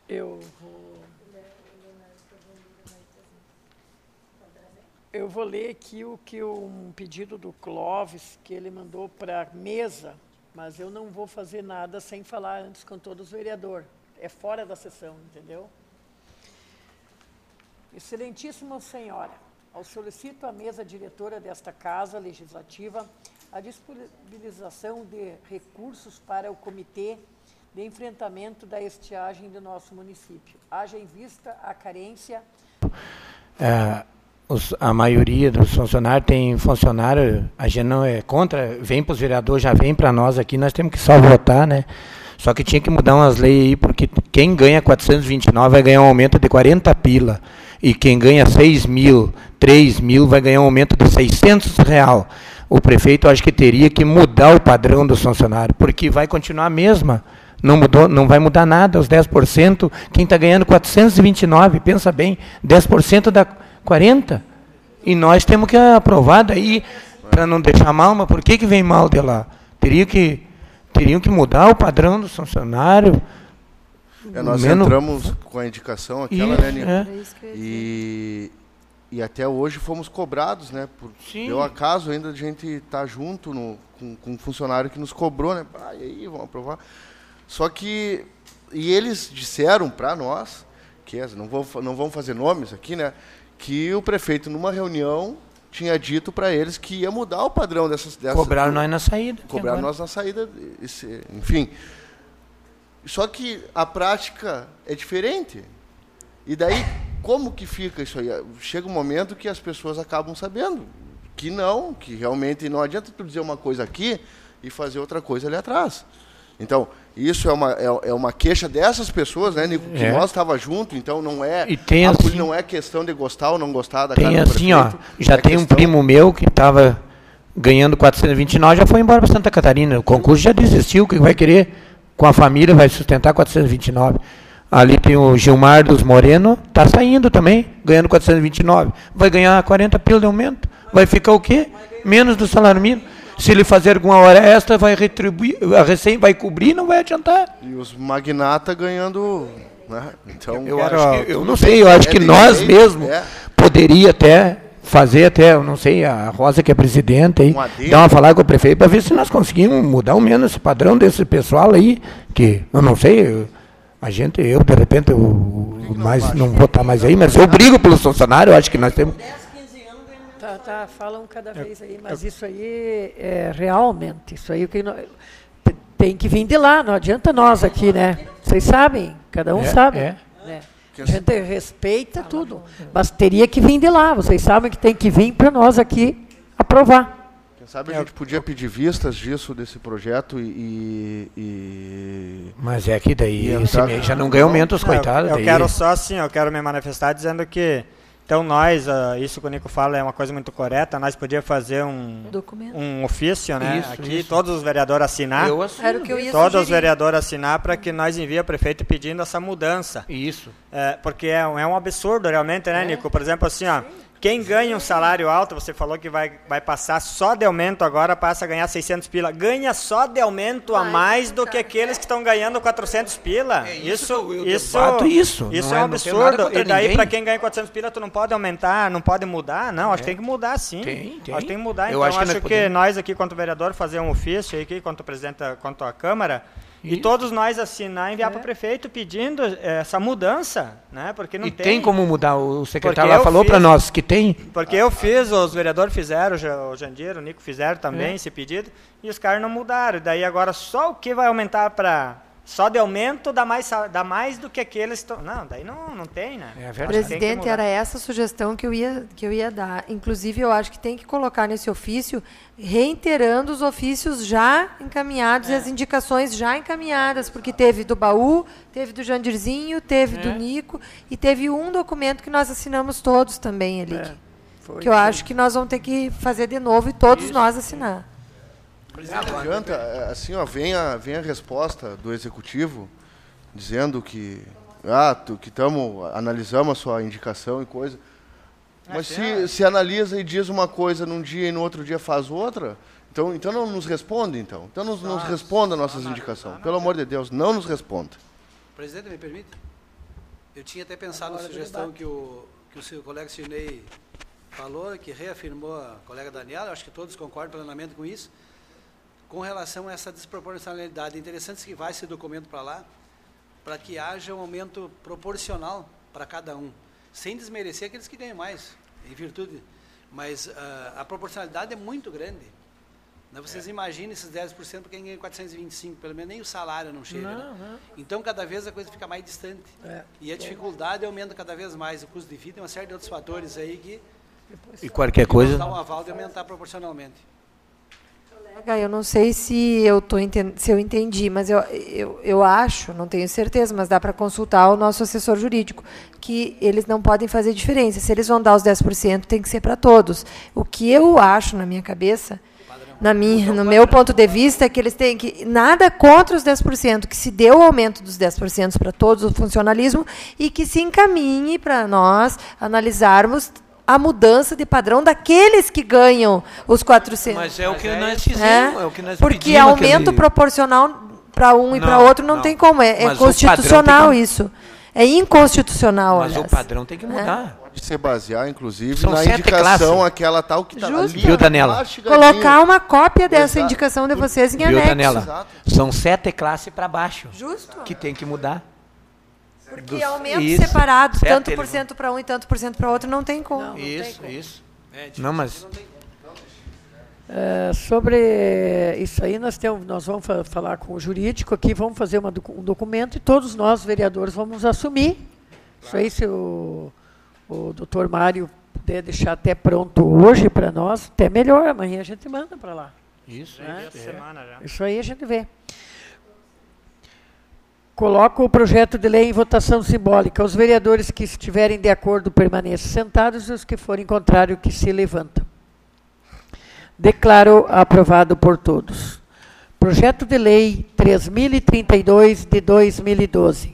Eu vou ler aqui um pedido do Clóvis, que ele mandou para a mesa, mas eu não vou fazer nada sem falar antes com todos os vereadores. É fora da sessão, entendeu? Excelentíssima Senhora, ao solicito à mesa diretora desta Casa Legislativa a disponibilização de recursos para o Comitê de Enfrentamento da Estiagem do nosso município. Haja em vista a carência... A maioria dos funcionários tem funcionário, a gente não é contra, vem para os vereadores, já vem para nós aqui, nós temos que só votar, né? Só que tinha que mudar umas leis aí, porque quem ganha 429 vai ganhar um aumento de 40 pila, e quem ganha 6 mil, 3 mil, vai ganhar um aumento de 600 real. O prefeito acho que teria que mudar o padrão dos funcionários, porque vai continuar a mesma. Não mudou, não vai mudar nada, os 10%, quem está ganhando 429, pensa bem, 10% dá 40%. E nós temos que aprovar daí, para não deixar mal, mas por que vem mal de lá? Teriam que mudar o padrão do funcionário. Nós entramos com a indicação aquela, né, Nico? E até hoje fomos cobrados, né? Deu acaso ainda de a gente estar junto com um funcionário que nos cobrou, né? E aí, vamos aprovar. Só que, e eles disseram para nós, que não vamos fazer nomes aqui, né? Que o prefeito, numa reunião, tinha dito para eles que ia mudar o padrão dessas... Cobraram nós na saída. Cobraram nós na saída, enfim. Só que a prática é diferente. E daí, como que fica isso aí? Chega um momento que as pessoas acabam sabendo que realmente não adianta tu dizer uma coisa aqui e fazer outra coisa ali atrás. Então, isso é uma queixa dessas pessoas, né, Nico? Que nós estávamos juntos, então não é, não é questão de gostar ou não gostar da casa do prefeito. Já tem um primo meu que estava ganhando 429, já foi embora para Santa Catarina. O concurso já desistiu, que vai querer, com a família, vai sustentar 429. Ali tem o Gilmar dos Moreno, está saindo também, ganhando 429. Vai ganhar 40 pila de aumento. Vai ficar o quê? Menos do salário mínimo. Se ele fazer alguma hora extra, vai retribuir, a Recém vai cobrir, não vai adiantar. E os magnatas ganhando... Né? Então, eu não sei, eu acho que nós mesmos poderia até fazer, eu não sei, a Rosa que é presidente, aí, dar uma falada com o prefeito para ver se nós conseguimos mudar ao menos esse padrão desse pessoal aí, que eu não sei, eu de repente, não vou estar mais aí, mas eu brigo pelos funcionários, eu acho que nós temos... Falam cada vez aí, mas isso aí é realmente, isso aí tem que vir de lá, não adianta nós aqui, né? Vocês sabem, cada um sabe. Né? A gente respeita tudo, mas teria que vir de lá, vocês sabem que tem que vir para nós aqui aprovar. Quem sabe a gente podia pedir vistas desse projeto Mas é que daí esse mês já não ganha aumento, os coitados. Eu quero só assim, eu quero me manifestar dizendo que então nós, isso que o Nico fala é uma coisa muito correta, nós podíamos fazer um ofício, né? Aqui, todos os vereadores assinar. Eu assino. Era o que eu ia todos os vereadores assinar para que nós envie ao prefeito pedindo essa mudança. Isso. Porque é um absurdo realmente, né, Nico? Por exemplo, assim, quem ganha um salário alto, você falou que vai passar só de aumento agora, passa a ganhar 600 pila. Ganha só de aumento a mais do que aqueles que estão ganhando 400 pila. Isso é um absurdo. E daí, para quem ganha 400 pila, tu não pode aumentar, não pode mudar? Não, acho que tem que mudar, sim. Acho que tem que mudar. Então, acho que nós aqui, quanto vereador, fazer um ofício aqui, quanto presidente, quanto a Câmara, e todos nós assinar e enviar para o prefeito pedindo essa mudança, né? Porque não tem. Tem como mudar, o secretário lá falou para nós que tem. Porque eu fiz, os vereadores fizeram, o Jandir, o Nico fizeram também esse pedido, e os caras não mudaram. Daí agora só o que vai aumentar para... Só de aumento dá mais do que aqueles... Não, daí não tem, né? Presidente, era essa a sugestão que eu ia dar. Inclusive, eu acho que tem que colocar nesse ofício, reiterando os ofícios já encaminhados e as indicações já encaminhadas, porque teve do Baú, teve do Jandirzinho, teve do Nico, e teve um documento que nós assinamos todos também ali. Que eu acho que nós vamos ter que fazer de novo e todos nós assinar. Não adianta, assim, vem a resposta do executivo dizendo que analisamos a sua indicação e coisa. Mas se analisa e diz uma coisa num dia e no outro dia faz outra, então não nos responde, então. Então nos responda nossas indicações. Pelo amor de Deus, não nos responda. Presidente, me permite? Eu tinha até pensado na sugestão que o seu colega Cirnei falou, que reafirmou a colega Daniela, acho que todos concordam plenamente com isso, com relação a essa desproporcionalidade. É interessante que vá esse documento para lá, para que haja um aumento proporcional para cada um, sem desmerecer aqueles que ganham mais, em virtude. Mas a proporcionalidade é muito grande. Né? Vocês imaginem esses 10% para quem ganha 425, pelo menos nem o salário não chega. Não. Então, cada vez a coisa fica mais distante. E a dificuldade aumenta cada vez mais. O custo de vida e uma série de outros fatores aí que... E qualquer coisa... dá um aval de aumentar proporcionalmente. Eu não sei se eu entendi, mas eu acho, não tenho certeza, mas dá para consultar o nosso assessor jurídico, que eles não podem fazer diferença. Se eles vão dar os 10%, tem que ser para todos. O que eu acho, na minha cabeça, no meu ponto de vista, é que eles têm que... Nada contra os 10%, que se dê o aumento dos 10% para todos, o funcionalismo, e que se encaminhe para nós analisarmos a mudança de padrão daqueles que ganham os 400. Mas é o que nós fizemos, é o que nós porque pedimos. Porque aumento proporcional para um e para outro não tem como. É constitucional isso. É inconstitucional. Mas o padrão tem que mudar. Pode se basear, inclusive, na indicação aquela tal que está ali. Viu, Daniela? Colocar uma cópia dessa indicação de vocês em anexo. Viu, Daniela? São 7 classes para baixo. Justo. Que tem que mudar. Porque aumento separado, tanto por cento para um e tanto por cento para outro, não tem como. Isso. Não, mas... sobre isso aí, nós vamos falar com o jurídico aqui, vamos fazer um documento e todos nós, vereadores, vamos assumir. Isso aí, se o doutor Mário puder deixar até pronto hoje para nós, até melhor, amanhã a gente manda para lá. Isso, semana já. Isso aí a gente vê. Coloco o projeto de lei em votação simbólica. Os vereadores que estiverem de acordo permaneçam sentados e os que forem contrários que se levantam. Declaro aprovado por todos. Projeto de lei 3032 de 2012.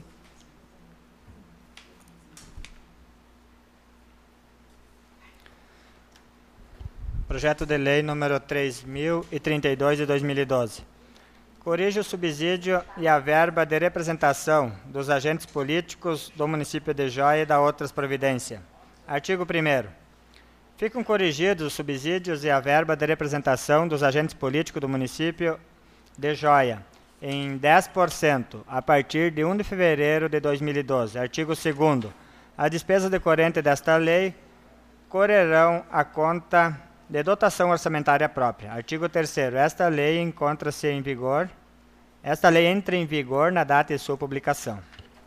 Projeto de lei número 3032 de 2012. Corrige o subsídio e a verba de representação dos agentes políticos do município de Joia e da outras providências. Artigo 1º. Ficam corrigidos os subsídios e a verba de representação dos agentes políticos do município de Joia em 10% a partir de 1 de fevereiro de 2012. Artigo 2º. As despesas decorrentes desta lei correrão a conta de dotação orçamentária própria. Artigo 3º. Esta lei entra em vigor na data de sua publicação.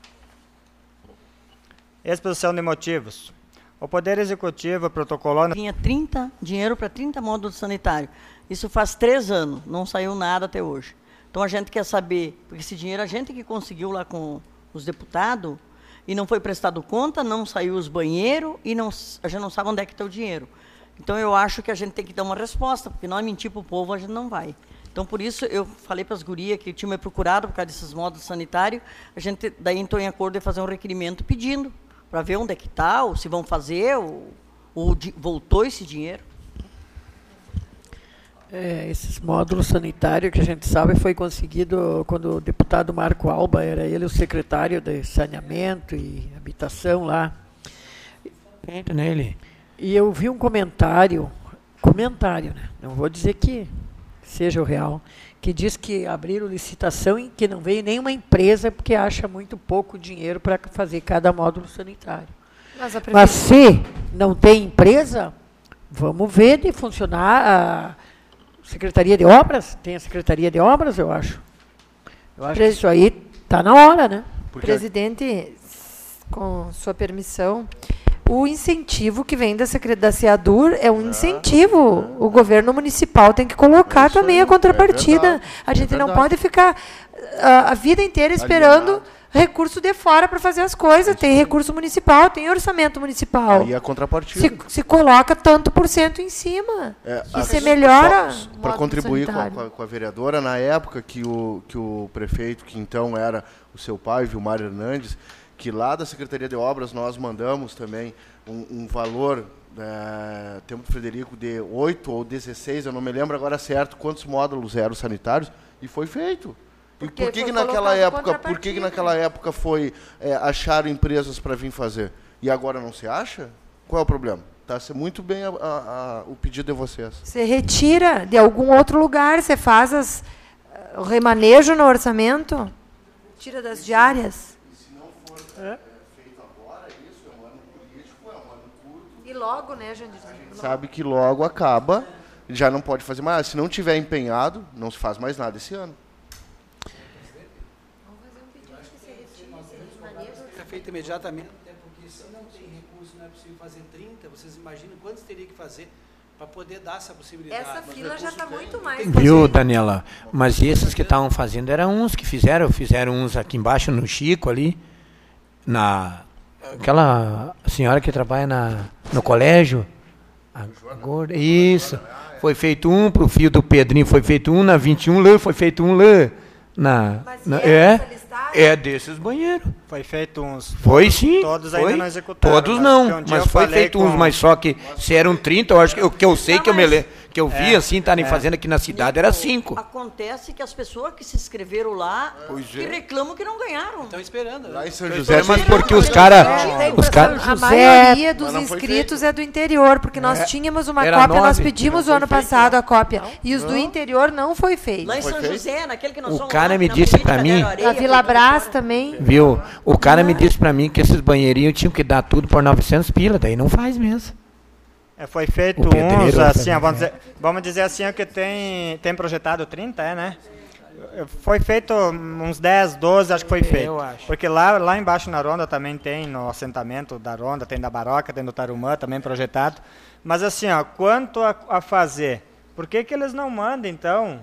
Exposição de motivos. O Poder Executivo protocolou... Tinha dinheiro para 30 módulos sanitários. Isso faz 3 anos, não saiu nada até hoje. Então a gente quer saber, porque esse dinheiro a gente que conseguiu lá com os deputados, e não foi prestado conta, não saiu os banheiros, e a gente não sabe onde é que está o dinheiro. Então, eu acho que a gente tem que dar uma resposta, porque nós mentir para o povo, a gente não vai. Então, por isso, eu falei para as gurias que tinham me procurado por causa desses módulos sanitários, a gente daí entrou em acordo de fazer um requerimento pedindo, para ver onde é que está, ou se vão fazer, ou voltou esse dinheiro. Esses módulos sanitários, que a gente sabe, foi conseguido quando o deputado Marco Alba, era ele o secretário de saneamento e habitação lá. Entra nele. E eu vi um comentário, né? Não vou dizer que seja o real, que diz que abriram licitação e que não veio nenhuma empresa porque acha muito pouco dinheiro para fazer cada módulo sanitário. Mas se não tem empresa, vamos ver de funcionar a Secretaria de Obras. Tem a Secretaria de Obras, eu acho. Eu acho que isso aí está na hora, né? Presidente, com sua permissão... O incentivo que vem da SEADUR é um incentivo. O governo municipal tem que colocar também a contrapartida. A gente não pode ficar a vida inteira esperando recurso de fora para fazer as coisas. Tem recurso municipal, tem orçamento municipal. E a contrapartida. Se coloca tanto por cento em cima. E se melhora. Para contribuir com a vereadora, na época que o prefeito, que então era o seu pai, Vilmar Hernandes, que lá da Secretaria de Obras nós mandamos também um valor, tempo do Frederico, de 8 ou 16, eu não me lembro agora certo quantos módulos eram sanitários, e foi feito. E por que naquela época foi acharam empresas para vir fazer? E agora não se acha? Qual é o problema? Está muito bem o pedido de vocês. Você retira de algum outro lugar, você faz o remanejo no orçamento, tira das diárias. E se não for feito agora, isso é um ano político, é um ano curto. E logo, né, Jandir? A gente sabe que logo acaba, já não pode fazer mais. Se não tiver empenhado, não se faz mais nada esse ano. É feito imediatamente, até porque se não tem recurso, não é possível fazer 30, vocês imaginam quantos teria que fazer para poder dar essa possibilidade. Essa fila já está muito mais. Viu, Daniela? Mas esses que estavam fazendo eram uns que fizeram uns aqui embaixo no Chico ali, aquela senhora que trabalha no colégio. Agora, isso. Foi feito um pro filho do Pedrinho, foi feito um na 21 lá, foi feito um lá é desses banheiros. Foi feito uns. Foi sim. Todos foi. ainda não executaram. Todos não, mas foi feito uns, mas só que se eram 30, eu acho que eu sei que eu vi assim, estarem fazendo aqui na cidade, era 5. Acontece que as pessoas que se inscreveram lá, que reclamam que não ganharam. Estão esperando. Lá em São José, mas porque os caras... A maioria dos inscritos é do interior, porque nós tínhamos uma cópia, nós pedimos o ano passado a cópia, e os do interior não foi feito. Lá em São José, naquele que nós somos... O cara me disse pra mim... A Vila Brás também. Viu? O cara me disse pra mim que esses banheirinhos tinham que dar tudo por 900 pila, daí não faz mesmo. Foi feito uns, assim, vamos dizer assim, que tem projetado 30, né? Foi feito uns 10, 12, acho que foi feito. Eu acho. Porque lá embaixo na Ronda também tem, no assentamento da Ronda, tem da Baroca, tem do Tarumã, também projetado. Mas assim, quanto a fazer, por que eles não mandam, então...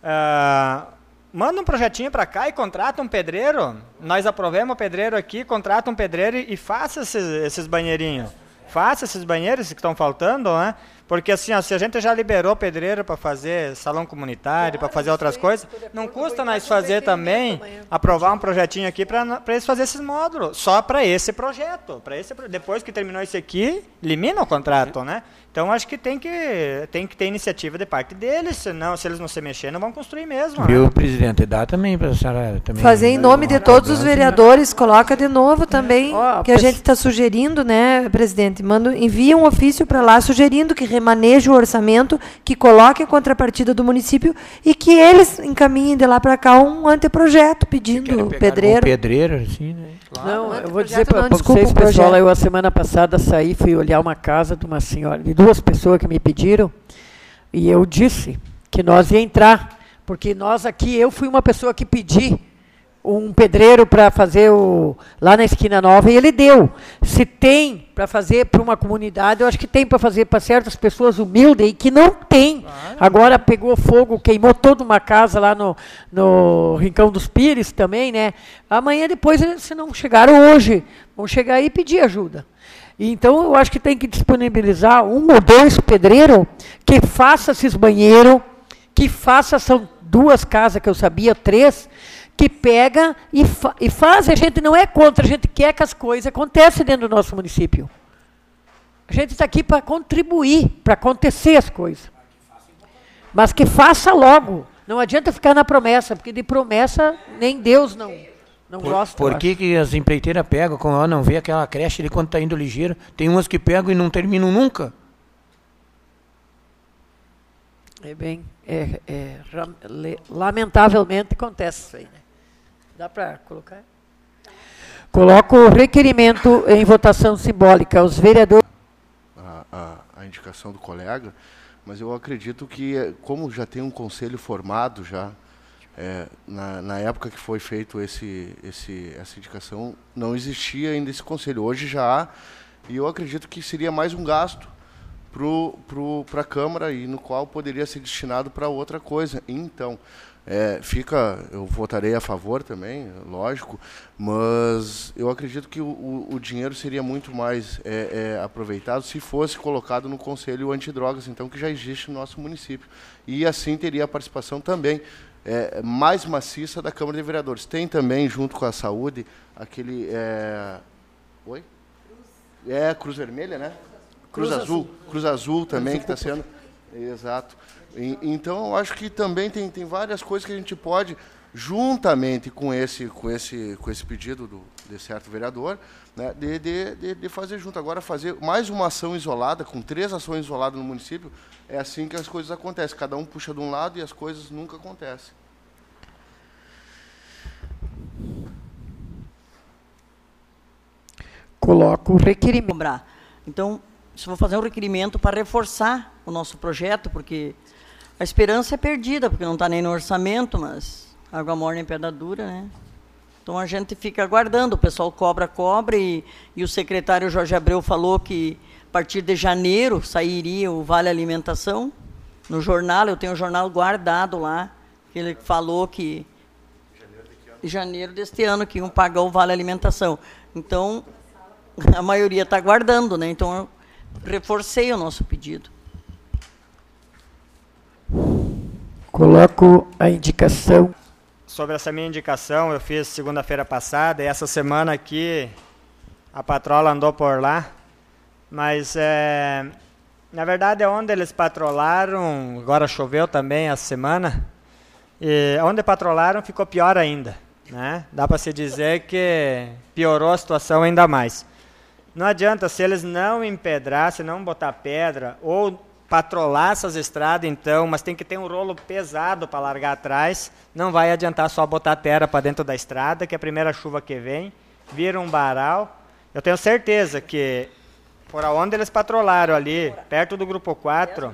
Manda um projetinho para cá e contrata um pedreiro. Nós aprovemos o pedreiro aqui, contrata um pedreiro e faça esses banheirinhos. Faça esses banheiros que estão faltando, né? Porque assim, se a gente já liberou pedreiro para fazer salão comunitário, para fazer outras coisas, não custa nós fazer também, aprovar um projetinho aqui para eles fazerem esses módulos, só para esse projeto. Depois que terminou esse aqui, elimina o contrato, né? Então, acho que tem que ter iniciativa de parte deles, senão, se eles não se mexerem, não vão construir mesmo. Viu, né? Presidente? Dá também para a senhora... Também, fazer em nome de todos os vereadores, coloca de novo também, que a gente está sugerindo, né, presidente? Envia um ofício para lá sugerindo que remaneje o orçamento, que coloque a contrapartida do município e que eles encaminhem de lá para cá um anteprojeto pedindo pedreiro. Pedreiro, assim, né? Claro, não, eu vou dizer para vocês, pessoal, eu a semana passada fui olhar uma casa de uma senhora, de 2 pessoas que me pediram, e eu disse que nós ia entrar, porque nós aqui, eu fui uma pessoa que pedi um pedreiro para fazer lá na Esquina Nova, e ele deu. Se tem para fazer para uma comunidade, eu acho que tem para fazer para certas pessoas humildes e que não tem. Claro. Agora pegou fogo, queimou toda uma casa lá no Rincão dos Pires também, né? Amanhã depois, se não chegaram hoje, vão chegar aí e pedir ajuda. Então, eu acho que tem que disponibilizar 1 ou 2 pedreiros que faça esses banheiros, que faça, são 2 casas que eu sabia, 3, que pega e faz. A gente não é contra, a gente quer que as coisas aconteçam dentro do nosso município. A gente está aqui para contribuir, para acontecer as coisas. Mas que faça logo. Não adianta ficar na promessa, porque de promessa nem Deus não gosta. Por que as empreiteiras pegam, quando não vê aquela creche ali quando está indo ligeiro? Tem umas que pegam e não terminam nunca. Lamentavelmente acontece isso aí, né? Dá para colocar? Coloco o requerimento em votação simbólica. Os vereadores... A indicação do colega, mas eu acredito que, como já tem um conselho formado já, na época que foi feito essa indicação, não existia ainda esse conselho. Hoje já há, e eu acredito que seria mais um gasto para a Câmara, e no qual poderia ser destinado para outra coisa. Então, eu votarei a favor também, lógico, mas eu acredito que o dinheiro seria muito mais aproveitado se fosse colocado no Conselho Antidrogas, então, que já existe no nosso município. E assim teria a participação também mais maciça da Câmara de Vereadores. Tem também, junto com a Saúde, aquele... Oi? Cruz Vermelha, né? Cruz Azul também, que está sendo... Exato. Então, eu acho que também tem várias coisas que a gente pode juntamente com esse pedido de certo vereador, né, de fazer junto. Agora, fazer mais uma ação isolada, com 3 ações isoladas no município, é assim que as coisas acontecem. Cada um puxa de um lado e as coisas nunca acontecem. Coloco o requerimento. Então, se vou fazer um requerimento para reforçar o nosso projeto, porque a esperança é perdida, porque não está nem no orçamento, mas água morna em pedra dura, né? Então, a gente fica aguardando, o pessoal cobra e o secretário Jorge Abreu falou que a partir de janeiro sairia o Vale Alimentação. No jornal, eu tenho o jornal guardado lá, que ele falou que em janeiro deste ano que iam pagar o Vale Alimentação. Então, a maioria está aguardando, né? Então, eu reforcei o nosso pedido. Coloco a indicação. Sobre essa minha indicação, eu fiz segunda-feira passada, e essa semana aqui a patrola andou por lá, mas na verdade é onde eles patrolaram, agora choveu também essa semana, e onde patrolaram ficou pior ainda, né? Dá para se dizer que piorou a situação ainda mais. Não adianta, se eles não empedrar, se não botar pedra, ou patrolar essas estradas, então, mas tem que ter um rolo pesado para largar atrás, não vai adiantar só botar terra para dentro da estrada, que a primeira chuva que vem, vira um varal. Eu tenho certeza que, por onde eles patrolaram ali, perto do Grupo 4,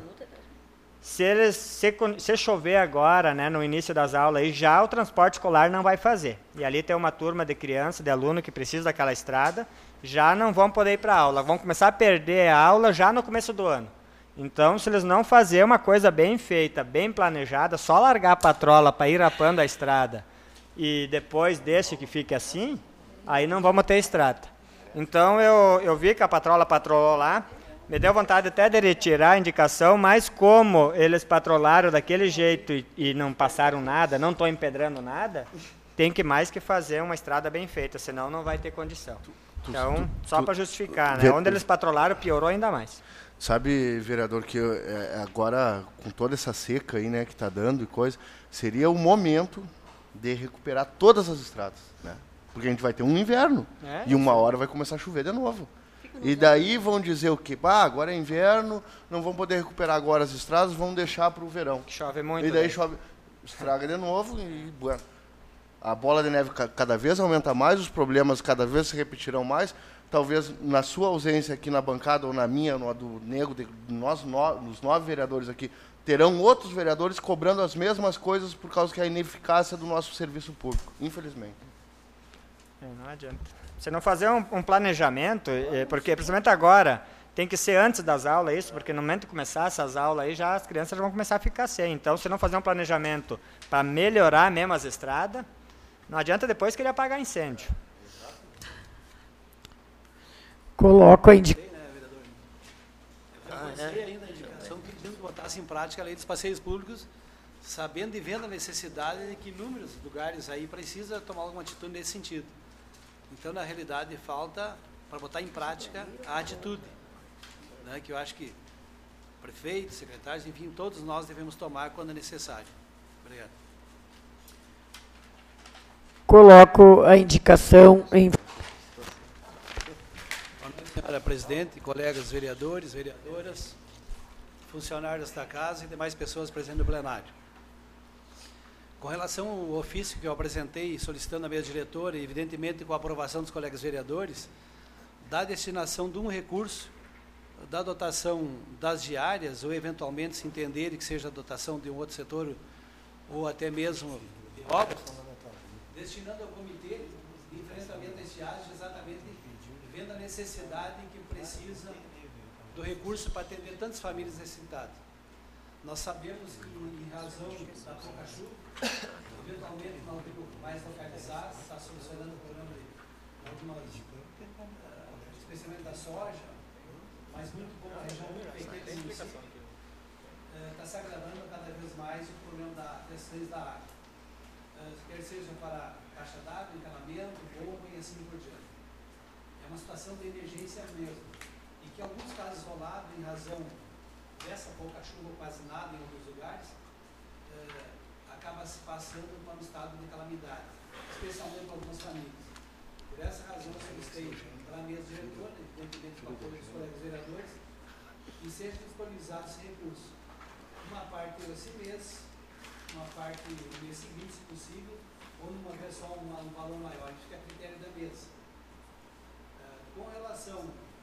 se chover agora, né, no início das aulas, aí, já o transporte escolar não vai fazer. E ali tem uma turma de criança, de aluno que precisa daquela estrada, já não vão poder ir para a aula, vão começar a perder a aula já no começo do ano. Então, se eles não fazerem uma coisa bem feita, bem planejada, só largar a patrola para ir rapando a estrada e depois deixa que fique assim, aí não vamos ter estrada. Então, eu vi que a patrola patrolou lá, me deu vontade até de retirar a indicação, mas como eles patrolaram daquele jeito e não passaram nada, não estão empedrando nada, tem que mais que fazer uma estrada bem feita, senão não vai ter condição. Então, só para justificar, né? Onde eles patrolaram, piorou ainda mais. Sabe, vereador, que agora, com toda essa seca aí, né, que está dando e coisa, seria o momento de recuperar todas as estradas, né? Porque a gente vai ter um inverno e uma hora vai começar a chover de novo. E daí vão dizer o quê? Agora é inverno, não vão poder recuperar agora as estradas, vão deixar para o verão. Chove muito. E daí chove, estraga de novo e bueno. A bola de neve cada vez aumenta mais, os problemas cada vez se repetirão mais. Talvez na sua ausência aqui na bancada, ou na minha, no do Nego, os 9 vereadores aqui, terão outros vereadores cobrando as mesmas coisas por causa que a ineficácia do nosso serviço público, infelizmente. Não adianta. Se não fazer um planejamento, porque principalmente agora, tem que ser antes das aulas isso, porque no momento que começar essas aulas aí, já as crianças vão começar a ficar sem. Então, se não fazer um planejamento para melhorar mesmo as estradas, não adianta depois querer apagar incêndio. Coloco a indicação. Ainda a indicação pedindo que botasse em prática a lei dos passeios públicos, sabendo e vendo a necessidade de que inúmeros lugares aí precisa tomar alguma atitude nesse sentido. Então, na realidade, falta para botar em prática a atitude, né, que eu acho que prefeitos, secretários, enfim, todos nós devemos tomar quando é necessário. Obrigado. Coloco a indicação em... Senhora Presidente, colegas vereadores, vereadoras, funcionários da casa e demais pessoas presentes no plenário. Com relação ao ofício que eu apresentei solicitando a mesa diretora, e evidentemente com a aprovação dos colegas vereadores, da destinação de um recurso, da dotação das diárias, ou eventualmente se entenderem que seja a dotação de um outro setor, ou até mesmo de obras, destinando ao comitê de enfrentamento das diárias exatamente vendo a necessidade que precisa do recurso para atender tantas famílias necessitadas. Nós sabemos que, em razão da pouca chuva, eventualmente não tem mais localizados, está solucionando o problema de algumas, especialmente da soja, mas muito pouca região pequena, está se agravando cada vez mais o problema da escassez da água. Quer seja para caixa d'água, encanamento, bomba e assim por diante. É uma situação de emergência mesmo. E que, em alguns casos isolados, em razão dessa pouca chuva, quase nada em alguns lugares, acaba se passando para um estado estado de calamidade, especialmente para algumas famílias. Por essa razão, eu solicitei para a mesa diretora, evidentemente com o apoio dos colegas vereadores, e seja disponibilizado esse recurso. Uma parte esse mês, uma parte no mês seguinte, se possível, ou numa vez só um valor maior. Isso que é a critério da mesa. Com relação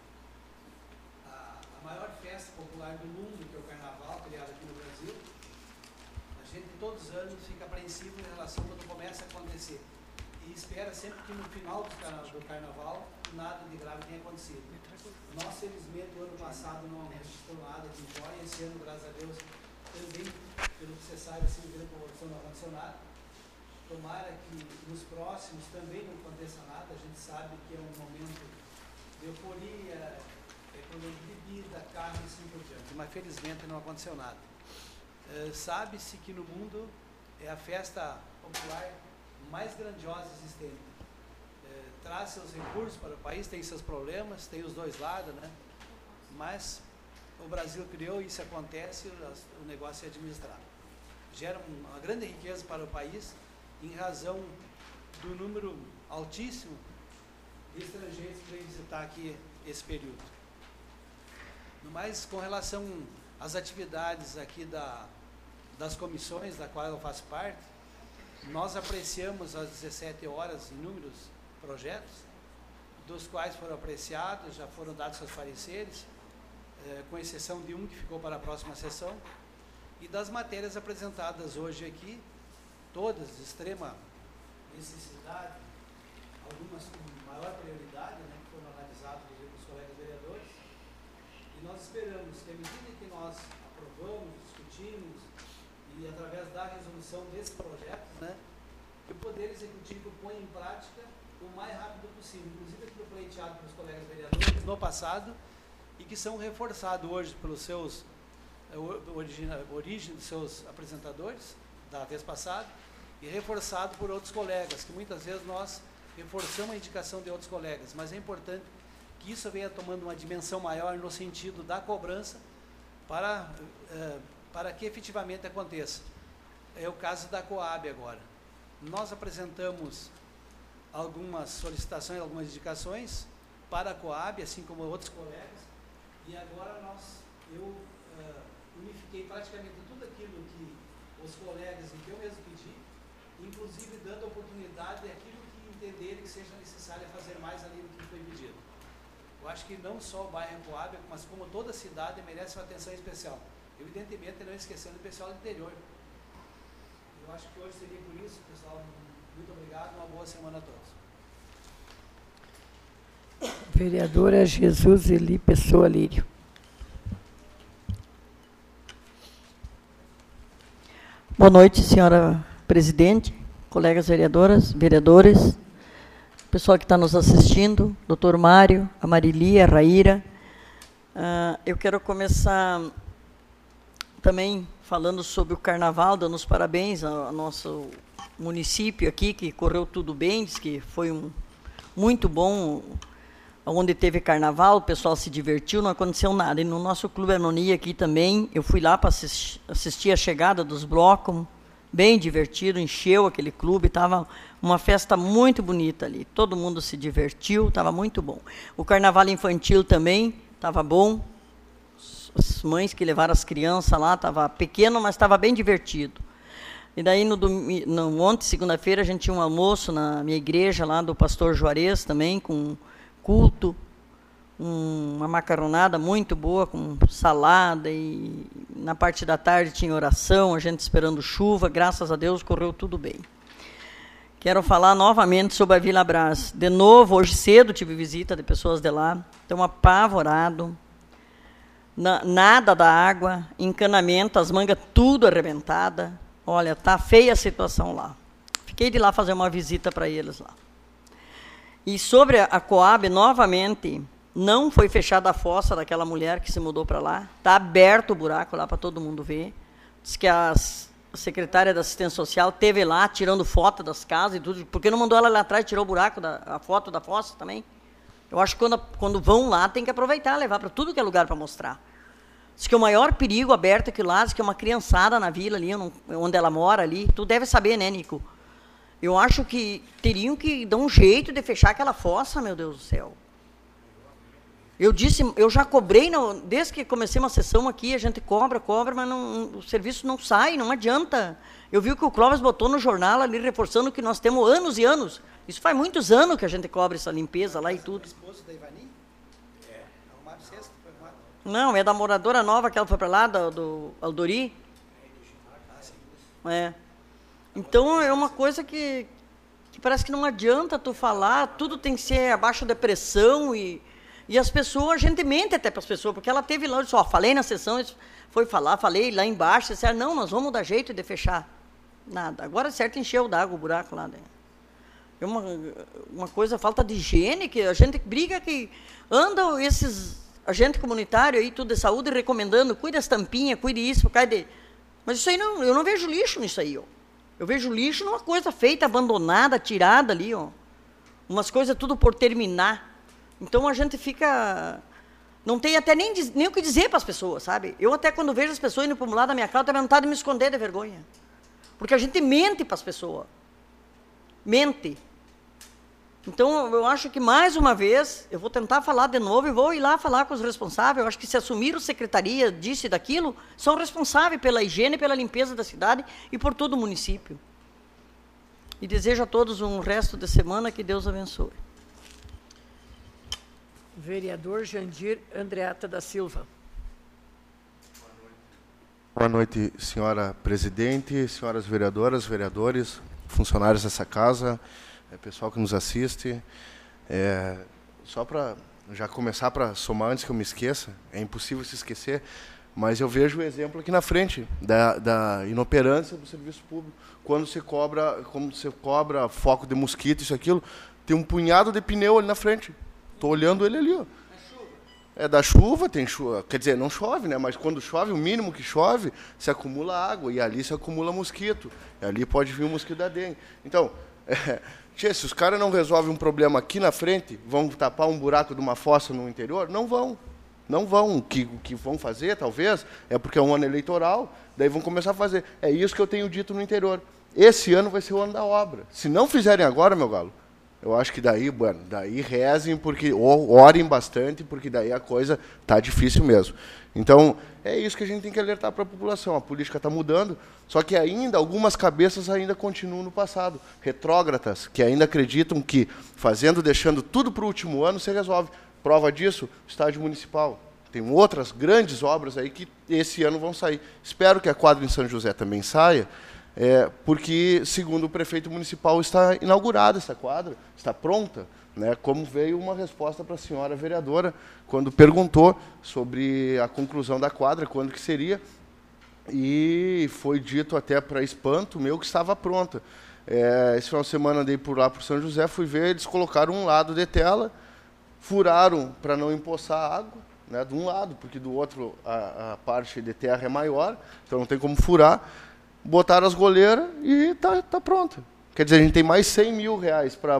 à maior festa popular do mundo, que é o Carnaval, criado aqui no Brasil, a gente todos os anos fica apreensivo em relação quando começa a acontecer. E espera sempre que no final do Carnaval nada de grave tenha acontecido. Nós, felizmente, o ano passado não registrou nada de joia. Esse ano, graças a Deus, também, pelo que você sabe, assim, grande população não aconteceu nada. Tomara que nos próximos também não aconteça nada. A gente sabe que é um momento de euforia, economia de bebida, carne e assim por diante. Mas, felizmente, não aconteceu nada. Sabe-se que no mundo é a festa popular mais grandiosa existente. Traz seus recursos para o país, tem seus problemas, tem os dois lados, né? Mas o Brasil criou, isso acontece, o negócio é administrado. Gera uma grande riqueza para o país, em razão do número altíssimo de estrangeiros que vêm visitar aqui esse período. No mais, com relação às atividades aqui das comissões, da qual eu faço parte, nós apreciamos às 17 horas inúmeros projetos, dos quais foram apreciados, já foram dados seus pareceres, com exceção de um que ficou para a próxima sessão, e das matérias apresentadas hoje aqui, todas de extrema necessidade, algumas com maior prioridade, né, que foram analisadas pelos colegas vereadores, e nós esperamos que, à medida que nós aprovamos, discutimos, e através da resolução desses projetos, né, que o Poder Executivo põe em prática o mais rápido possível, inclusive aquilo pleiteado pelos colegas vereadores no passado, e que são reforçados hoje pelos seus origem dos seus apresentadores da vez passada, e reforçado por outros colegas, que muitas vezes nós reforçamos a indicação de outros colegas, mas é importante que isso venha tomando uma dimensão maior no sentido da cobrança para que efetivamente aconteça. É o caso da Coab agora. Nós apresentamos algumas solicitações, algumas indicações para a Coab, assim como outros colegas, e agora eu unifiquei praticamente tudo aquilo que os colegas e que eu mesmo pedi, inclusive dando oportunidade daquilo que entenderem que seja necessário fazer mais ali do que foi pedido. Eu acho que não só o bairro Coab, mas como toda a cidade merece uma atenção especial. Evidentemente, não esquecendo o pessoal do interior. Eu acho que hoje seria por isso, pessoal. Muito obrigado, uma boa semana a todos. Vereadora Jesus Eli Pessoa Lírio. Boa noite, senhora presidente, colegas vereadoras, vereadores, pessoal que está nos assistindo, doutor Mário, a Marili, a Raíra. Eu quero começar também falando sobre o Carnaval, dando os parabéns ao nosso município aqui, que correu tudo bem, diz que foi muito bom, onde teve Carnaval, o pessoal se divertiu, não aconteceu nada. E no nosso Clube Harmonia aqui também, eu fui lá para assistir a chegada dos blocos, bem divertido, encheu aquele clube, estava uma festa muito bonita ali, todo mundo se divertiu, estava muito bom. O Carnaval infantil também estava bom, as mães que levaram as crianças lá, estava pequeno, mas estava bem divertido. E daí, ontem, segunda-feira, a gente tinha um almoço na minha igreja, lá do pastor Juarez também, com culto, uma macarronada muito boa, com salada, e na parte da tarde tinha oração, a gente esperando chuva, graças a Deus correu tudo bem. Quero falar novamente sobre a Vila Brás. De novo, hoje cedo tive visita de pessoas de lá, estão apavorados, nada da água, encanamento, as mangas tudo arrebentadas. Olha, está feia a situação lá. Fiquei de lá fazer uma visita para eles lá. E sobre a Coab, novamente, não foi fechada a fossa daquela mulher que se mudou para lá. Está aberto o buraco lá para todo mundo ver. Diz que a secretária da assistência social esteve lá tirando foto das casas e tudo. Por que não mandou ela lá atrás e tirou o buraco, a foto da fossa também? Eu acho que quando vão lá, tem que aproveitar, levar para tudo que é lugar para mostrar. Diz que o maior perigo aberto aqui lá, diz que é uma criançada na vila ali, onde ela mora ali. Tu deve saber, né, Nico? Eu acho que teriam que dar um jeito de fechar aquela fossa, meu Deus do céu. Eu já cobrei, desde que comecei uma sessão aqui, a gente cobra, mas o serviço não sai, não adianta. Eu vi o que o Clóvis botou no jornal ali, reforçando que nós temos anos e anos. Isso faz muitos anos que a gente cobra essa limpeza lá e tudo. Esposo da Ivani? Arrumaram cesto, foi arrumado. Não, é da moradora nova que ela foi para lá, do Aldori. Então, é uma coisa que parece que não adianta tu falar, tudo tem que ser abaixo da pressão e as pessoas, a gente mente até para as pessoas, porque ela teve lá, eu disse, falei na sessão, foi falar, falei lá embaixo, disseram, não, nós vamos dar jeito de fechar. Nada. Agora, certo, encheu d'água o buraco lá. Né? É uma coisa, falta de higiene, que a gente briga que andam esses agentes comunitários aí, tudo de saúde, recomendando, cuide das tampinhas, cuide isso, mas isso aí eu não vejo lixo nisso aí, ó. Eu vejo lixo numa coisa feita, abandonada, tirada ali, ó. Umas coisas tudo por terminar. Então, a gente fica... Não tem até nem o que dizer para as pessoas, sabe? Eu até quando vejo as pessoas indo para um lado da minha casa, tenho vontade de me esconder de vergonha. Porque a gente mente para as pessoas. Mente. Então, eu acho que, mais uma vez, eu vou tentar falar de novo e vou ir lá falar com os responsáveis. Eu acho que se assumiram secretaria disso e daquilo, são responsáveis pela higiene, pela limpeza da cidade e por todo o município. E desejo a todos um resto de semana, que Deus abençoe. Vereador Jandir Andreata da Silva. Boa noite, senhora presidente, senhoras vereadoras, vereadores, funcionários dessa casa, pessoal que nos assiste. Só para já começar, para somar antes que eu me esqueça, é impossível se esquecer, mas eu vejo o exemplo aqui na frente da inoperância do serviço público. Quando você cobra foco de mosquito, isso, aquilo, tem um punhado de pneu ali na frente. Estou olhando ele ali, ó. É da chuva, tem chuva, quer dizer, não chove, né? Mas quando chove, o mínimo que chove, se acumula água, e ali se acumula mosquito. E ali pode vir o mosquito da dengue. Então, se os caras não resolvem um problema aqui na frente, vão tapar um buraco de uma fossa no interior? Não vão. Não vão. O que vão fazer, talvez, é porque é um ano eleitoral, daí vão começar a fazer. É isso que eu tenho dito no interior. Esse ano vai ser o ano da obra. Se não fizerem agora, meu galo, eu acho que daí rezem, orem bastante, porque daí a coisa está difícil mesmo. Então, é isso que a gente tem que alertar para a população. A política está mudando, só que ainda algumas cabeças ainda continuam no passado. Retrógradas, que ainda acreditam que deixando tudo para o último ano, se resolve. Prova disso, o estádio municipal. Tem outras grandes obras aí que esse ano vão sair. Espero que a quadra em São José também saia, porque, segundo o prefeito municipal, está inaugurada essa quadra, está pronta, né, como veio uma resposta para a senhora vereadora, quando perguntou sobre a conclusão da quadra, quando que seria, e foi dito até para espanto meu que estava pronta. Esse final de semana andei por lá, por São José, fui ver, eles colocaram um lado de tela, furaram para não empoçar água, né, de um lado, porque do outro a parte de terra é maior, então não tem como furar. Botaram as goleiras e tá pronta. Quer dizer, a gente tem mais 100 mil reais para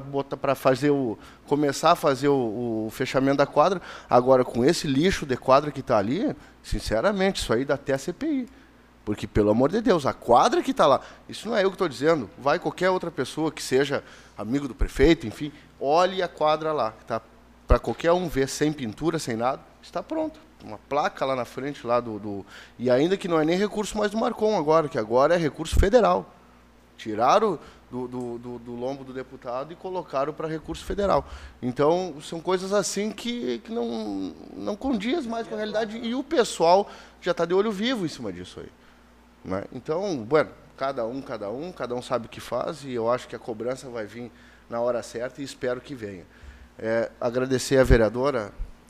começar a fazer o fechamento da quadra. Agora, com esse lixo de quadra que está ali, sinceramente, isso aí dá até a CPI. Porque, pelo amor de Deus, a quadra que está lá, isso não é eu que estou dizendo, vai qualquer outra pessoa que seja amigo do prefeito, enfim, olhe a quadra lá, que está para qualquer um ver, sem pintura, sem nada, está pronta. Uma placa lá na frente, lá e ainda que não é nem recurso mais do Marcon agora, que agora é recurso federal. Tiraram do lombo do deputado e colocaram para recurso federal. Então, são coisas assim que não condiz mais com a realidade, e o pessoal já está de olho vivo em cima disso aí. Né? Então, cada um sabe o que faz, e eu acho que a cobrança vai vir na hora certa e espero que venha. Agradecer à vereadora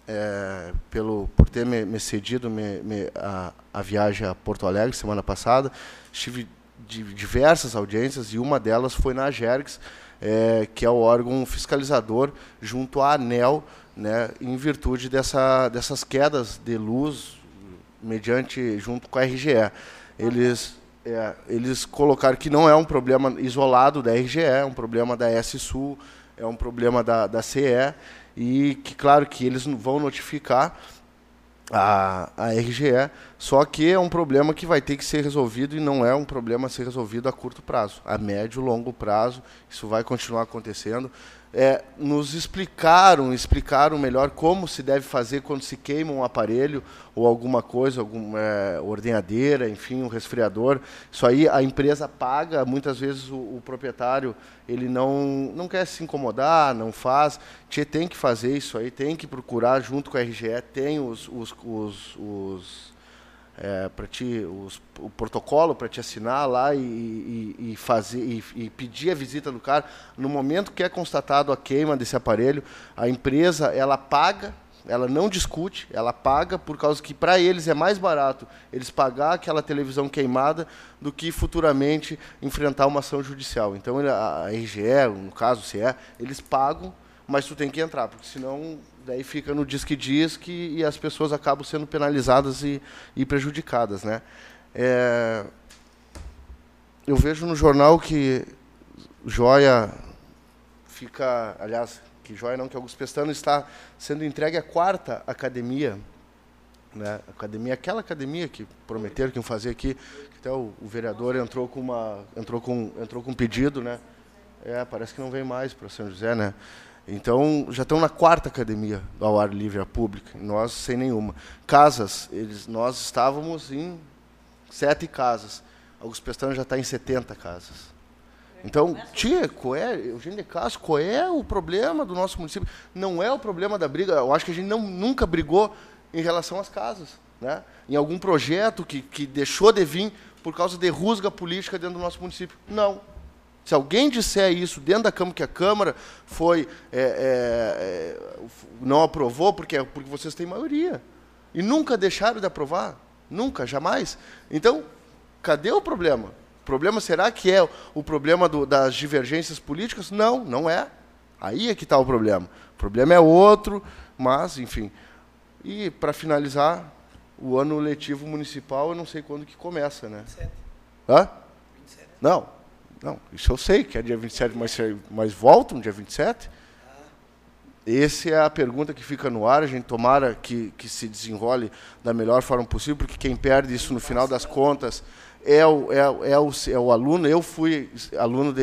por ter me cedido a viagem a Porto Alegre semana passada. Estive de diversas audiências e uma delas foi na AGERGS, que é o órgão fiscalizador junto à ANEEL, né, em virtude dessas quedas de luz junto com a RGE. Eles colocaram que não é um problema isolado da RGE, é um problema da S-Sul, é um problema da CE, e que, claro, que eles vão notificar, a RGE, só que é um problema que vai ter que ser resolvido e não é um problema a ser resolvido a curto prazo, a médio e longo prazo, isso vai continuar acontecendo. Nos explicaram melhor como se deve fazer quando se queima um aparelho ou alguma coisa, alguma ordenhadeira, enfim, um resfriador. Isso aí a empresa paga, muitas vezes o proprietário ele não quer se incomodar, não faz. Tem que fazer isso aí, tem que procurar junto com a RGE, tem o protocolo para te assinar lá e fazer e pedir a visita do cara. No momento que é constatado a queima desse aparelho, a empresa ela paga, ela não discute, ela paga por causa que para eles é mais barato eles pagar aquela televisão queimada do que futuramente enfrentar uma ação judicial. Então a RGE, no caso se eles pagam, mas tu tem que entrar, porque senão daí fica no disque-disque e as pessoas acabam sendo penalizadas e prejudicadas, né? Eu vejo no jornal que Joia fica, aliás, que Joia não, que Augusto Pestano está sendo entregue à 4ª academia, né? Aquela academia que prometeram que iam fazer aqui, que até o vereador entrou com um pedido, né? Parece que não vem mais para São José, né? Então, já estão na 4ª academia ao ar livre, a pública, nós sem nenhuma. Casas, nós estávamos em 7 casas. Augusto Pestano já está em 70 casas. Então, Eugênio de Castro, qual é o problema do nosso município? Não é o problema da briga, eu acho que a gente nunca brigou em relação às casas, né? Em algum projeto que deixou de vir por causa de rusga política dentro do nosso município. Não. Se alguém disser isso dentro da Câmara, que a Câmara não aprovou porque vocês têm maioria. E nunca deixaram de aprovar. Nunca, jamais. Então, cadê o problema? O problema será que é o problema das divergências políticas? Não, não é. Aí é que está o problema. O problema é outro, mas, enfim. E, para finalizar, o ano letivo municipal, eu não sei quando que começa, né? 27. Hã? 27. Não, isso eu sei, que é dia 27, mas voltam dia 27? Essa é a pergunta que fica no ar, a gente tomara que se desenrole da melhor forma possível, porque quem perde isso no final das contas é o aluno. Eu fui aluno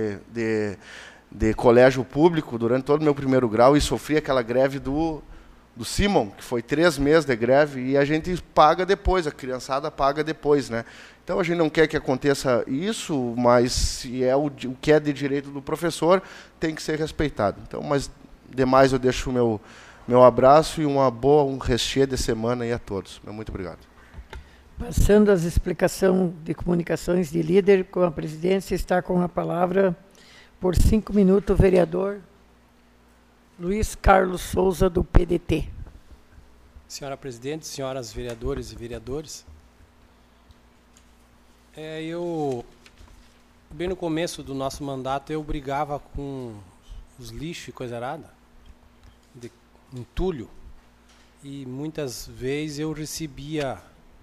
de colégio público durante todo o meu primeiro grau e sofri aquela greve do Simon, que foi 3 meses de greve, e a gente paga depois, a criançada paga depois, né? Então a gente não quer que aconteça isso, mas se é o que é de direito do professor, tem que ser respeitado. Então, mas demais eu deixo o meu abraço e um recheio de semana aí a todos. Muito obrigado. Passando as explicações de comunicações de líder, com a presidência está com a palavra por 5 minutos o vereador Luiz Carlos Souza, do PDT. Senhora presidente, senhoras vereadoras e vereadores, bem no começo do nosso mandato, eu brigava com os lixos e coisa arada, de entulho, e muitas vezes eu recebia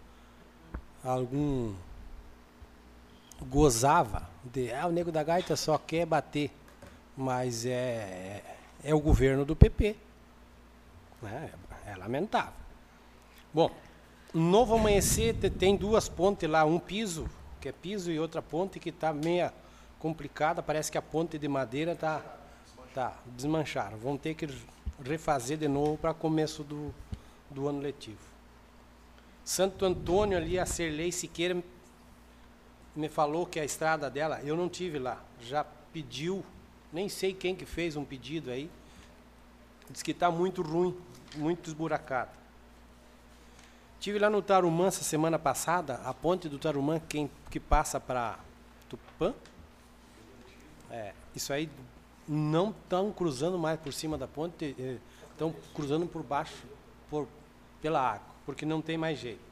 gozava de, o nego da gaita só quer bater, mas é o governo do PP, né? É lamentável. Bom, Novo Amanhecer tem 2 pontes lá, um piso, que é piso, e outra ponte que está meio complicada, parece que a ponte de madeira está desmancharam. Vão ter que refazer de novo para começo do ano letivo. Santo Antônio, ali, a Serlei Siqueira me falou que a estrada dela, eu não tive lá, já pediu, nem sei quem que fez um pedido aí, diz que está muito ruim, muito esburacado. Tive lá no Tarumã essa semana passada, a ponte do Tarumã, que passa para Tupã, isso aí não estão cruzando mais por cima da ponte, estão cruzando por baixo, pela água, porque não tem mais jeito.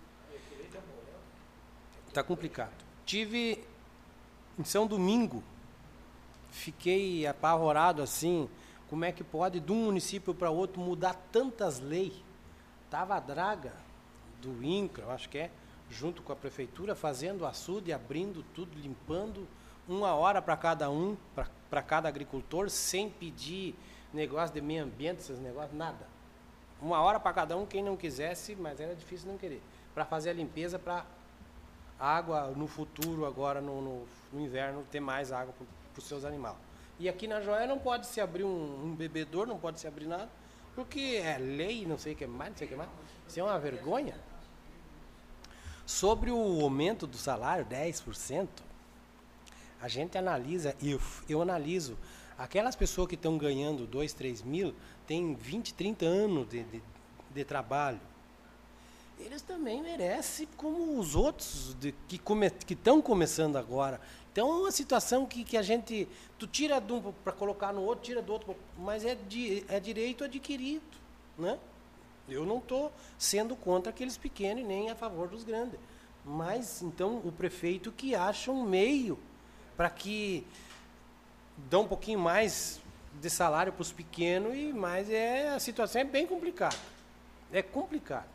Está complicado. Tive em São Domingo, fiquei apavorado assim, como é que pode de um município para outro mudar tantas leis? Estava a draga do INCRA, eu acho que junto com a prefeitura, fazendo açude, abrindo tudo, limpando, 1 hora para cada para cada agricultor, sem pedir negócio de meio ambiente, esses negócios, nada. 1 hora para cada um, quem não quisesse, mas era difícil não querer. Para fazer a limpeza, para água no futuro, agora no inverno, ter mais água para os seus animais. E aqui na Joia não pode se abrir um bebedouro, não pode se abrir nada, porque é lei, não sei o que mais, Isso é uma vergonha. Sobre o aumento do salário, 10%, a gente analisa, eu analiso, aquelas pessoas que estão ganhando 2, 3 mil, têm 20, 30 anos de trabalho. Eles também merecem como os outros que estão começando agora. Então é uma situação que a gente... Tu tira de um para colocar no outro, tira do outro, mas é direito adquirido, né? Eu não estou sendo contra aqueles pequenos e nem a favor dos grandes. Mas, então, o prefeito que acha um meio para que dá um pouquinho mais de salário para os pequenos, mas a situação é bem complicada. É complicada.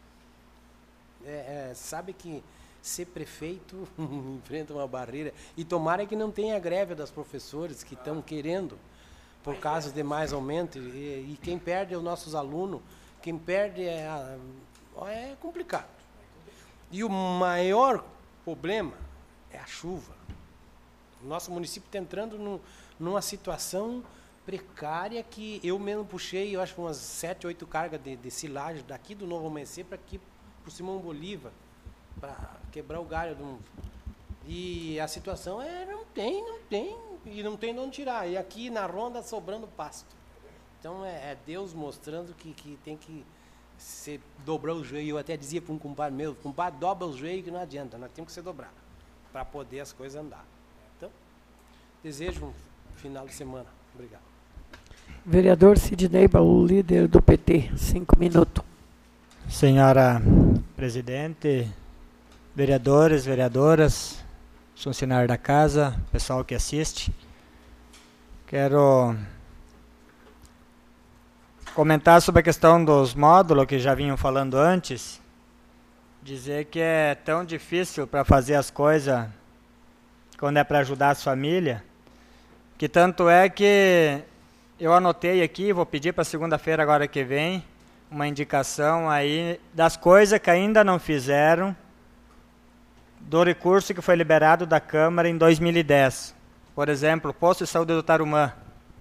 Sabe que ser prefeito enfrenta uma barreira. E tomara que não tenha greve das professores que estão querendo, por causa de mais aumento. E quem perde é os nossos alunos. Quem perde é complicado. E o maior problema é a chuva. O nosso município está entrando numa situação precária que eu mesmo puxei, eu acho que umas 7, 8 cargas de silagem daqui do Novo Amanhecer para aqui, para o Simão Bolívar, para quebrar o galho. E a situação não tem, e não tem de onde tirar. E aqui na ronda sobrando pasto. Então é Deus mostrando que tem que dobrar o joelho. Eu até dizia para um compadre meu, compadre, dobra o joelho que não adianta, nós temos que se dobrar para poder as coisas andar. Então, desejo um final de semana. Obrigado. Vereador Sidney Baú, líder do PT, 5 minutos. Senhora presidente, vereadores, vereadoras, funcionários da casa, pessoal que assiste, quero comentar sobre a questão dos módulos que já vinham falando antes, dizer que é tão difícil para fazer as coisas quando é para ajudar as famílias, que tanto é que eu anotei aqui, vou pedir para segunda-feira agora que vem, uma indicação aí das coisas que ainda não fizeram do recurso que foi liberado da Câmara em 2010. Por exemplo, posto de saúde do Tarumã.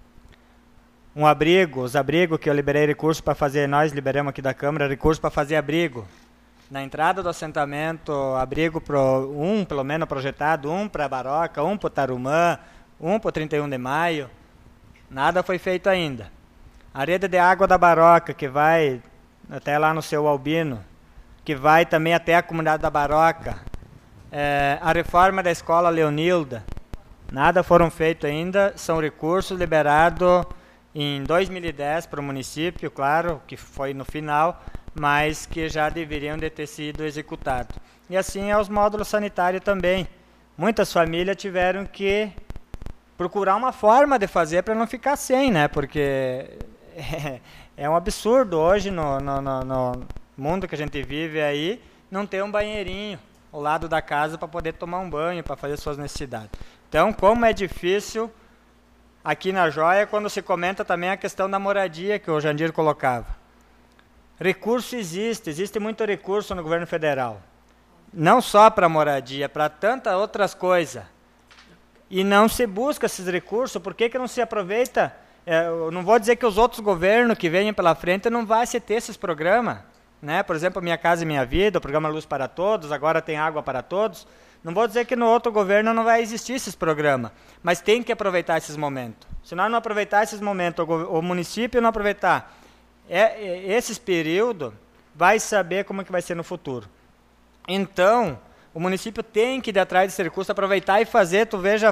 Os abrigos que eu liberei recurso para fazer, nós liberamos aqui da Câmara, recurso para fazer abrigo. Na entrada do assentamento, abrigo pelo menos projetado, um para a Baroca, um para o Tarumã, um para o 31 de maio. Nada foi feito ainda. A rede de água da Baroca, que vai até lá no seu Albino, que vai também até a comunidade da Baroca. A reforma da escola Leonilda. Nada foram feito ainda, são recursos liberados em 2010 para o município, claro, que foi no final, mas que já deveriam de ter sido executados. E assim é os módulos sanitários também. Muitas famílias tiveram que procurar uma forma de fazer para não ficar sem, né? Porque é um absurdo hoje no mundo que a gente vive aí, não ter um banheirinho ao lado da casa para poder tomar um banho, para fazer suas necessidades. Então, como é difícil aqui na Joia, quando se comenta também a questão da moradia que o Jandir colocava. Recurso existe muito recurso no governo federal. Não só para moradia, para tantas outras coisas. E não se busca esses recursos, por que não se aproveita? Eu não vou dizer que os outros governos que venham pela frente não vão se ter esses programas. Né? Por exemplo, Minha Casa e Minha Vida, o programa Luz para Todos, agora tem Água para Todos. Não vou dizer que no outro governo não vai existir esses programas, mas tem que aproveitar esses momentos. Se nós não aproveitar esses momentos, o município não aproveitar esses períodos, vai saber como que vai ser no futuro. Então, o município tem que ir atrás desse recurso, aproveitar e fazer. Tu vê,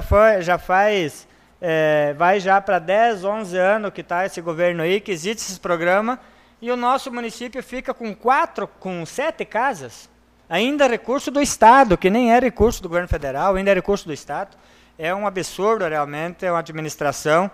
vai já para 10, 11 anos que está esse governo aí, que existe esse programa, e o nosso município fica com 7 casas. Ainda recurso do Estado, que nem é recurso do governo federal, ainda é recurso do Estado. É um absurdo, realmente, é uma administração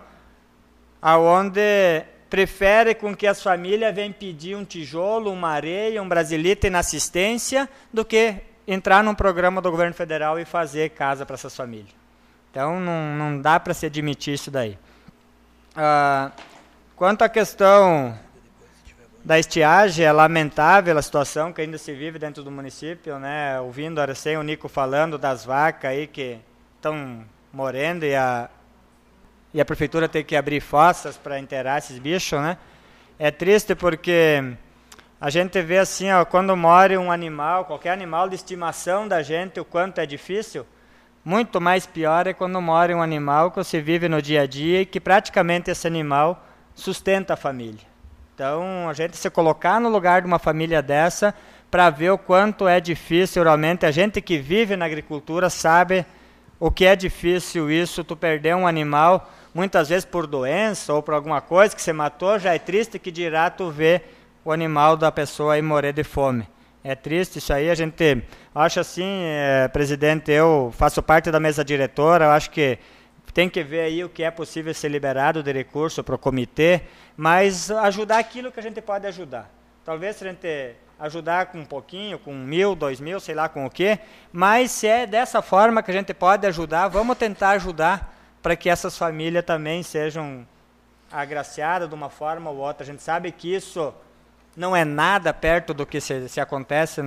onde prefere com que as famílias venham pedir um tijolo, uma areia, um brasilite na assistência, do que entrar num programa do governo federal e fazer casa para essas famílias. Então, não dá para se admitir isso daí. Quanto à questão da estiagem, é lamentável a situação que ainda se vive dentro do município, né? Ouvindo o Nico falando das vacas aí que estão morrendo e a prefeitura tem que abrir fossas para enterrar esses bichos, né? É triste porque a gente vê assim, ó, quando morre um animal, qualquer animal de estimação da gente, o quanto é difícil. Muito mais pior é quando morre um animal que você vive no dia a dia e que praticamente esse animal sustenta a família. Então, a gente se colocar no lugar de uma família dessa para ver o quanto é difícil realmente. A gente que vive na agricultura sabe o que é difícil isso, tu perder um animal, muitas vezes por doença ou por alguma coisa que você matou, já é triste, que dirá tu ver o animal da pessoa aí morrer de fome. É triste isso aí, a gente acha assim, presidente, eu faço parte da mesa diretora, eu acho que tem que ver aí o que é possível ser liberado de recurso para o comitê, mas ajudar aquilo que a gente pode ajudar. Talvez a gente ajudar com um pouquinho, com 1.000, 2.000, sei lá com o quê, mas se é dessa forma que a gente pode ajudar, vamos tentar ajudar para que essas famílias também sejam agraciadas de uma forma ou outra. A gente sabe que isso não é nada perto do que se acontece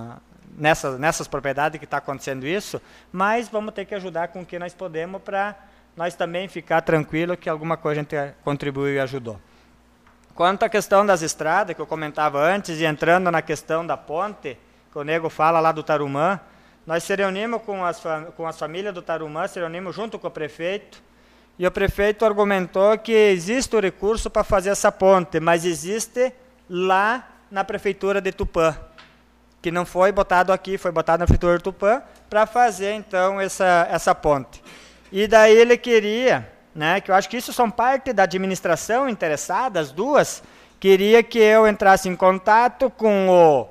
nessas propriedades que está acontecendo isso, mas vamos ter que ajudar com o que nós podemos para nós também ficar tranquilo que alguma coisa a gente contribuiu e ajudou. Quanto à questão das estradas, que eu comentava antes, e entrando na questão da ponte, que o nego fala lá do Tarumã, nós se reunimos com as famílias do Tarumã, se reunimos junto com o prefeito, e o prefeito argumentou que existe o recurso para fazer essa ponte, mas existe lá na prefeitura de Tupã, que não foi botado aqui, foi botado na prefeitura de Tupã, para fazer, então, essa ponte. E daí ele queria, né, que eu acho que isso são parte da administração interessada, as duas, queria que eu entrasse em contato com o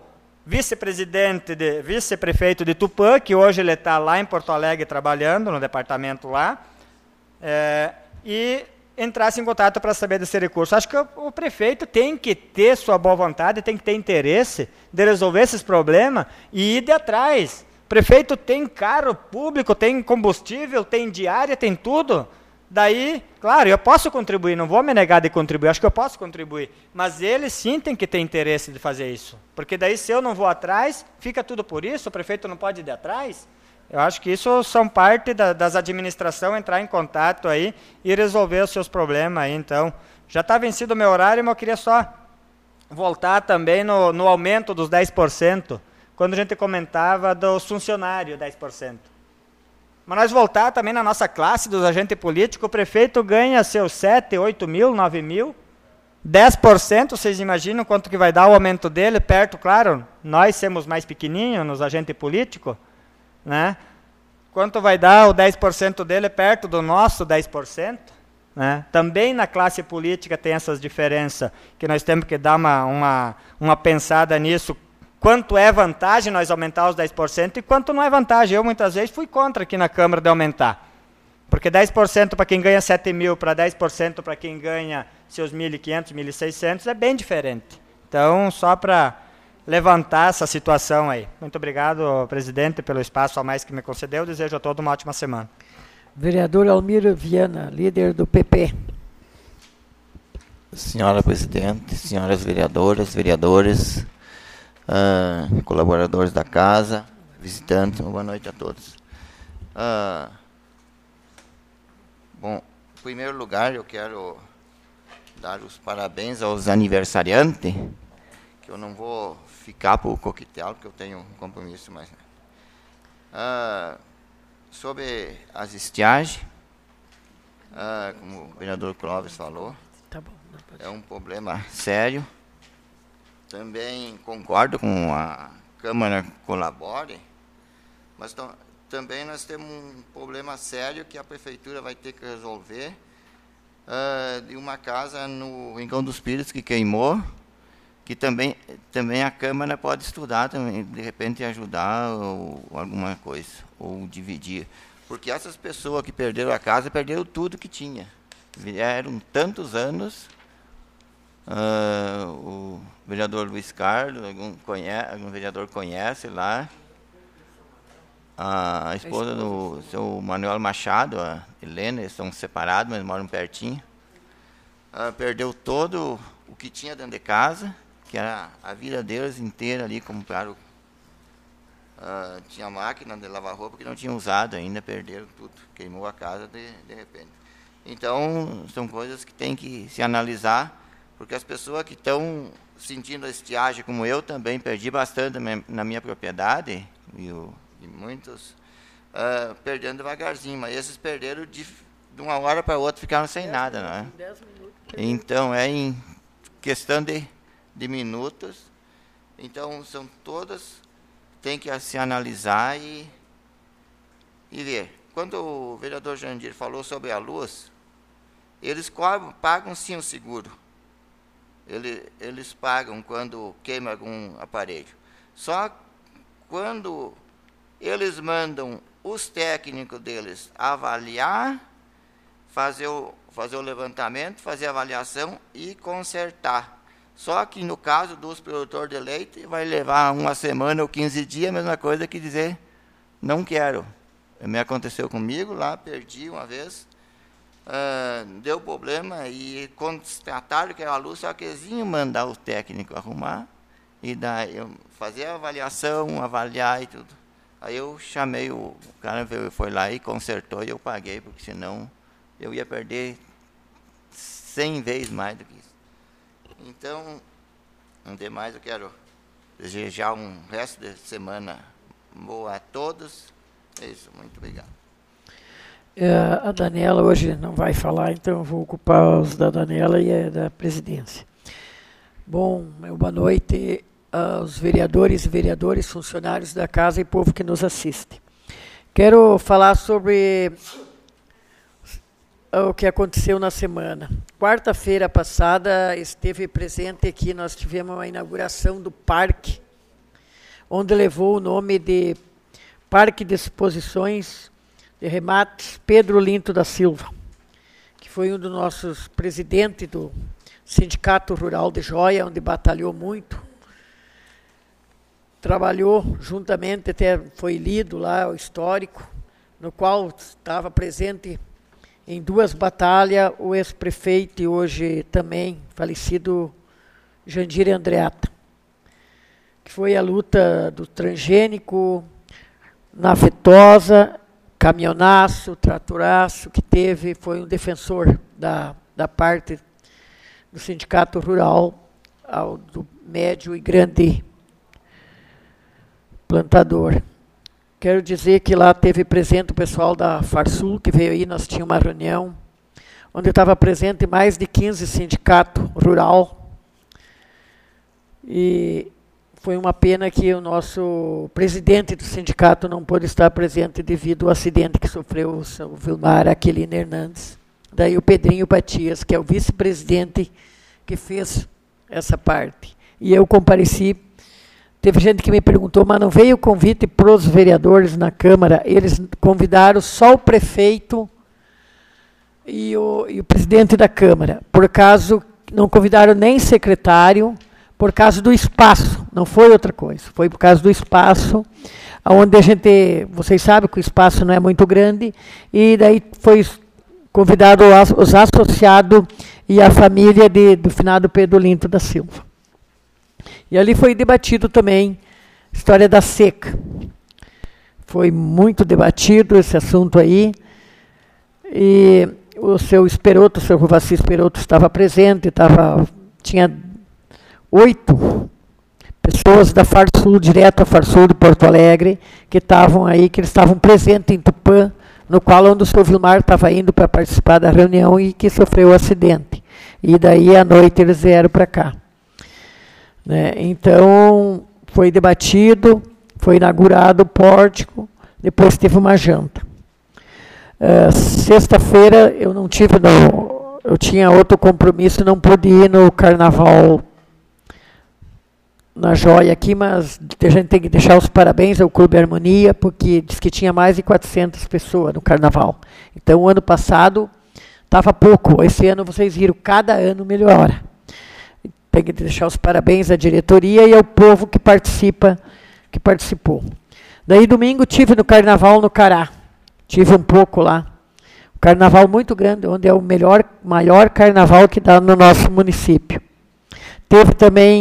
vice-prefeito de Tupã, que hoje ele está lá em Porto Alegre trabalhando, no departamento lá, e entrasse em contato para saber desse recurso. Acho que o prefeito tem que ter sua boa vontade, tem que ter interesse de resolver esses problemas e ir de atrás. O prefeito tem carro público, tem combustível, tem diária, tem tudo. Daí, claro, eu posso contribuir, não vou me negar de contribuir, acho que eu posso contribuir, mas ele sim tem que ter interesse de fazer isso, porque daí se eu não vou atrás, fica tudo por isso, o prefeito não pode ir de atrás. Eu acho que isso são parte das administrações entrar em contato aí e resolver os seus problemas aí. Então, já está vencido o meu horário, mas eu queria só voltar também no aumento dos 10%, quando a gente comentava dos funcionários 10%. Mas nós voltar também na nossa classe dos agentes políticos, o prefeito ganha seus 7, 8 mil, 9 mil, 10%, vocês imaginam quanto que vai dar o aumento dele, perto, claro, nós somos mais pequenininhos nos agentes políticos, né? Quanto vai dar o 10% dele perto do nosso 10%? Né? Também na classe política tem essas diferenças, que nós temos que dar uma pensada nisso. Quanto é vantagem nós aumentar os 10% e quanto não é vantagem. Eu, muitas vezes, fui contra aqui na Câmara de aumentar. Porque 10% para quem ganha 7 mil, para 10% para quem ganha seus 1.500, 1.600, é bem diferente. Então, só para levantar essa situação aí. Muito obrigado, presidente, pelo espaço a mais que me concedeu. Desejo a todos uma ótima semana. Vereador Almiro Viana, líder do PP. Senhora presidente, senhoras vereadoras, vereadores, colaboradores da casa, visitantes, boa noite a todos. Bom, em primeiro lugar, eu quero dar os parabéns aos aniversariantes, que eu não vou ficar para o coquetel, porque eu tenho um compromisso, mas... sobre as estiagens, como o vereador Clóvis falou, tá bom, é um problema sério. Também concordo com a Câmara colabore, mas também nós temos um problema sério que a Prefeitura vai ter que resolver, de uma casa no Rincão dos Pires que queimou, que também a Câmara pode estudar, também, de repente ajudar ou alguma coisa, ou dividir. Porque essas pessoas que perderam a casa, perderam tudo que tinha. Vieram tantos anos, o vereador Luiz Carlos, algum vereador conhece lá, a esposa do seu Manuel Machado, a Helena, eles são separados, mas moram pertinho. Perdeu todo o que tinha dentro de casa, que era a vida deles inteira ali, compraram, tinha máquina de lavar roupa que não tinham usado ainda, perderam tudo, queimou a casa de repente. Então, são coisas que tem que se analisar, porque as pessoas que estão sentindo a estiagem, como eu também perdi bastante na minha propriedade, e muitos perdendo devagarzinho, mas esses perderam de uma hora para outra, ficaram sem nada, não é? Então, é em questão de minutos. Então, são todas, tem que se analisar e ver. Quando o vereador Jandir falou sobre a luz, eles pagam sim o seguro. Eles pagam quando queima algum aparelho. Só quando eles mandam os técnicos deles avaliar, fazer o levantamento, fazer a avaliação e consertar. Só que no caso dos produtores de leite, vai levar uma semana ou 15 dias, a mesma coisa que dizer, não quero. Me aconteceu comigo lá, perdi uma vez, deu problema e constataram que era a luz, só que eles iam mandar o técnico arrumar e daí eu fazer a avaliação, avaliar e tudo. Aí eu chamei o cara, foi lá e consertou e eu paguei, porque senão eu ia perder 100 vezes mais do que isso. Então, demais, eu quero desejar um resto de semana boa a todos. É isso, muito obrigado. A Daniela hoje não vai falar, então eu vou ocupar os da Daniela e da presidência. Bom, boa noite aos vereadores e vereadores, funcionários da casa e povo que nos assiste. Quero falar sobre o que aconteceu na semana. Quarta-feira passada esteve presente aqui, nós tivemos a inauguração do parque, onde levou o nome de Parque de Exposições de Remates Pedro Linto da Silva, que foi um dos nossos presidentes do Sindicato Rural de Joia, onde batalhou muito. Trabalhou juntamente, até foi lido lá o histórico, no qual estava presente em 2 batalhas o ex-prefeito e hoje também falecido Jandir Andreata, que foi a luta do transgênico, nafetosa, caminhonaço, tratoraço, que teve, foi um defensor da parte do sindicato rural, do médio e grande plantador. Quero dizer que lá teve presente o pessoal da Farsul, que veio aí, nós tínhamos uma reunião, onde estava presente mais de 15 sindicatos rural. E foi uma pena que o nosso presidente do sindicato não pôde estar presente devido ao acidente que sofreu o São Vilmar Aquilino Hernandes. Daí o Pedrinho Patias, que é o vice-presidente que fez essa parte. E eu compareci. Teve gente que me perguntou, mas não veio o convite para os vereadores na Câmara? Eles convidaram só o prefeito e o presidente da Câmara. Por caso, não convidaram nem secretário, por causa do espaço. Não foi outra coisa. Foi por causa do espaço, onde a gente, vocês sabem que o espaço não é muito grande, e daí foi convidado os associados e a família do finado Pedro Linto da Silva. E ali foi debatido também a história da seca. Foi muito debatido esse assunto aí. E o seu Esperoto, o seu Ruvassi Esperoto estava presente, tinha 8 pessoas da Farsul, direto à Farsul de Porto Alegre, que estavam aí, que eles estavam presentes em Tupã, no qual onde o seu Vilmar estava indo para participar da reunião e que sofreu o acidente. E daí, à noite, eles vieram para cá. Né? Então, foi debatido, foi inaugurado o pórtico, depois teve uma janta. Sexta-feira eu não tive, eu tinha outro compromisso, não pude ir no carnaval na Joia aqui, mas a gente tem que deixar os parabéns ao Clube Harmonia, porque diz que tinha mais de 400 pessoas no carnaval. Então, o ano passado estava pouco, esse ano vocês viram, cada ano melhora. Tem que deixar os parabéns à diretoria e ao povo que participou. Daí, domingo, tive no carnaval no Cará. Tive um pouco lá. Um carnaval muito grande, onde é o maior carnaval que dá no nosso município. Teve também,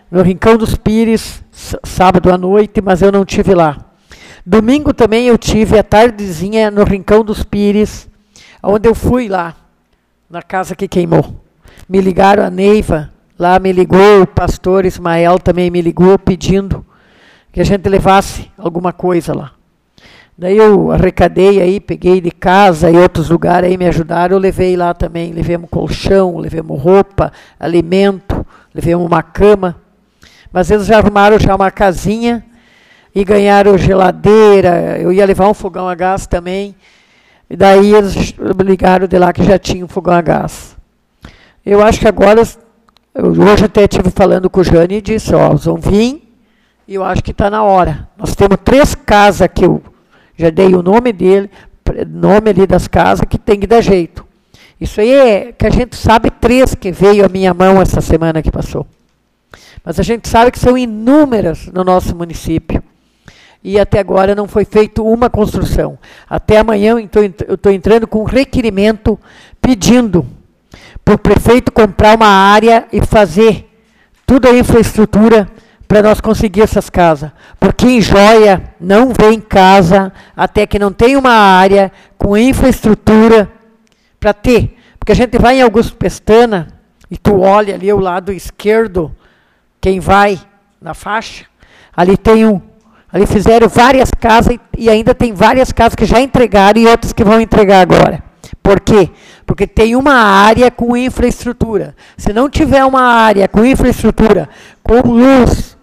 no Rincão dos Pires, sábado à noite, mas eu não tive lá. Domingo também eu tive a tardezinha no Rincão dos Pires, onde eu fui lá, na casa que queimou. Me ligaram, a Neiva, lá me ligou, o pastor Ismael também me ligou, pedindo que a gente levasse alguma coisa lá. Daí eu arrecadei aí, peguei de casa e outros lugares aí me ajudaram, eu levei lá também, levemos colchão, levemos roupa, alimento, levemos uma cama. Mas eles já arrumaram já uma casinha e ganharam geladeira, eu ia levar um fogão a gás também, e daí eles me ligaram de lá que já tinha um fogão a gás. Eu acho que agora, hoje até estive falando com o Jane e disse, eles vão vir, e eu acho que está na hora. Nós temos 3 casas que eu já dei o nome dele, nome ali das casas, que tem que dar jeito. Isso aí é que a gente sabe 3 que veio à minha mão essa semana que passou. Mas a gente sabe que são inúmeras no nosso município. E até agora não foi feita uma construção. Até amanhã eu estou entrando com um requerimento pedindo para o prefeito comprar uma área e fazer toda a infraestrutura para nós conseguir essas casas. Porque em Joia não vem casa até que não tenha uma área com infraestrutura para ter. Porque a gente vai em Augusto Pestana e tu olha ali o lado esquerdo, quem vai na faixa, ali fizeram várias casas e ainda tem várias casas que já entregaram e outras que vão entregar agora. Por quê? Porque tem uma área com infraestrutura. Se não tiver uma área com infraestrutura, com luz,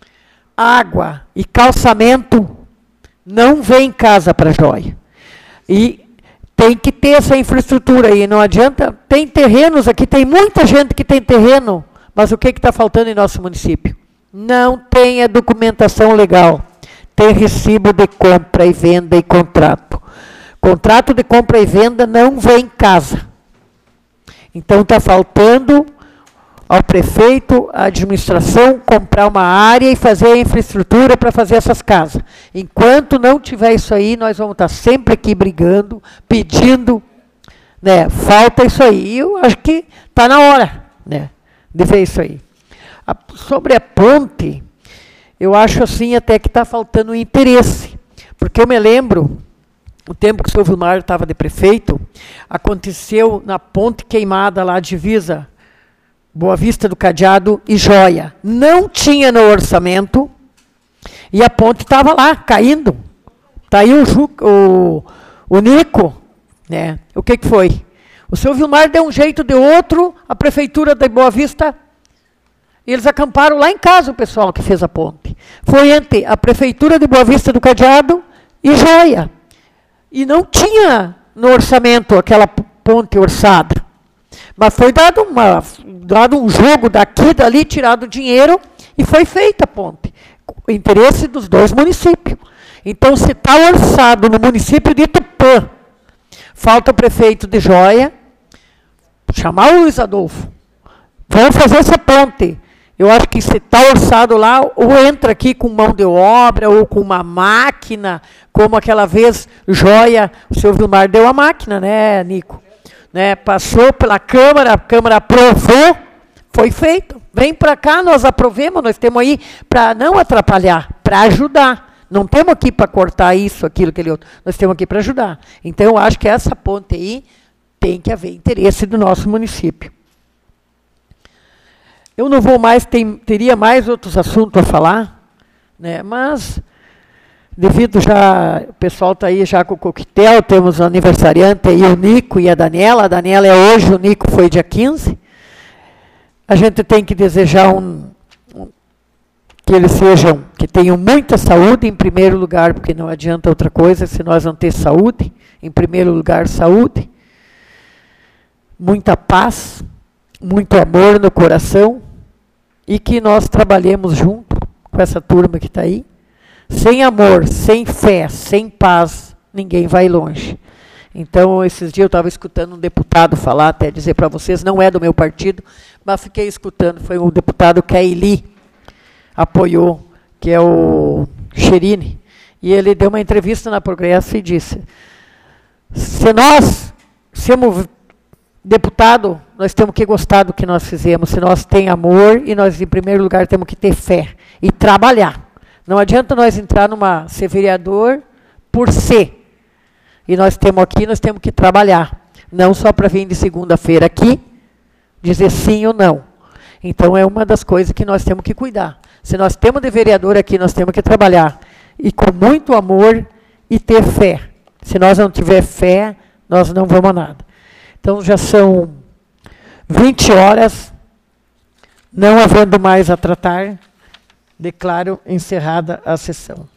água e calçamento, não vem casa para Joia. E tem que ter essa infraestrutura aí, não adianta. Tem terrenos aqui, tem muita gente que tem terreno, mas o que está faltando em nosso município? Não tem a documentação legal. Tem recibo de compra e venda e contrato. Contrato de compra e venda não vem em casa. Então está faltando ao prefeito, à administração, comprar uma área e fazer a infraestrutura para fazer essas casas. Enquanto não tiver isso aí, nós vamos estar sempre aqui brigando, pedindo, né? Falta isso aí. E eu acho que está na hora, né, de ver isso aí. Sobre a ponte, eu acho assim até que está faltando interesse. Porque eu me lembro, o tempo que o senhor Vilmar estava de prefeito, aconteceu na ponte queimada lá, divisa Boa Vista do Cadeado e Joia. Não tinha no orçamento e a ponte estava lá, caindo. Está aí o Nico, né? O que foi? O senhor Vilmar deu um jeito de outro, a prefeitura de Boa Vista, e eles acamparam lá em casa, o pessoal que fez a ponte. Foi entre a prefeitura de Boa Vista do Cadeado e Joia. E não tinha no orçamento aquela ponte orçada. Mas foi dado um jogo daqui, dali, tirado o dinheiro e foi feita a ponte. O interesse dos 2 municípios. Então, se está orçado no município de Tupã, falta o prefeito de Joia, chamar o Luiz Adolfo. Vamos fazer essa ponte. Eu acho que se está orçado lá, ou entra aqui com mão de obra, ou com uma máquina, como aquela vez Joia, o senhor Vilmar deu a máquina, né, Nico? Né, passou pela Câmara, a Câmara aprovou, foi feito. Vem para cá, nós aprovemos, nós temos aí para não atrapalhar, para ajudar. Não temos aqui para cortar isso, aquilo, aquele outro. Nós temos aqui para ajudar. Então, eu acho que essa ponte aí tem que haver interesse do nosso município. Eu não vou mais, teria mais outros assuntos a falar, né, mas devido já, o pessoal está aí já com o coquetel, temos o aniversariante aí, o Nico e a Daniela é hoje, o Nico foi dia 15. A gente tem que desejar que eles que tenham muita saúde, em primeiro lugar, porque não adianta outra coisa se nós não ter saúde. Em primeiro lugar, saúde. Muita paz, muito amor no coração, e que nós trabalhemos junto com essa turma que está aí. Sem amor, sem fé, sem paz, ninguém vai longe. Então, esses dias eu estava escutando um deputado falar, até dizer para vocês, não é do meu partido, mas fiquei escutando, foi um deputado que a Eli apoiou, que é o Cherini, e ele deu uma entrevista na Progresso e disse, se nós somos deputado nós temos que gostar do que nós fizemos. Se nós temos amor, e nós, em primeiro lugar, temos que ter fé e trabalhar. Não adianta nós entrar ser vereador por ser. E nós temos que trabalhar. Não só para vir de segunda-feira aqui, dizer sim ou não. Então, é uma das coisas que nós temos que cuidar. Se nós temos de vereador aqui, nós temos que trabalhar. E com muito amor e ter fé. Se nós não tiver fé, nós não vamos a nada. Então, já são 20 horas. Não havendo mais a tratar, declaro encerrada a sessão.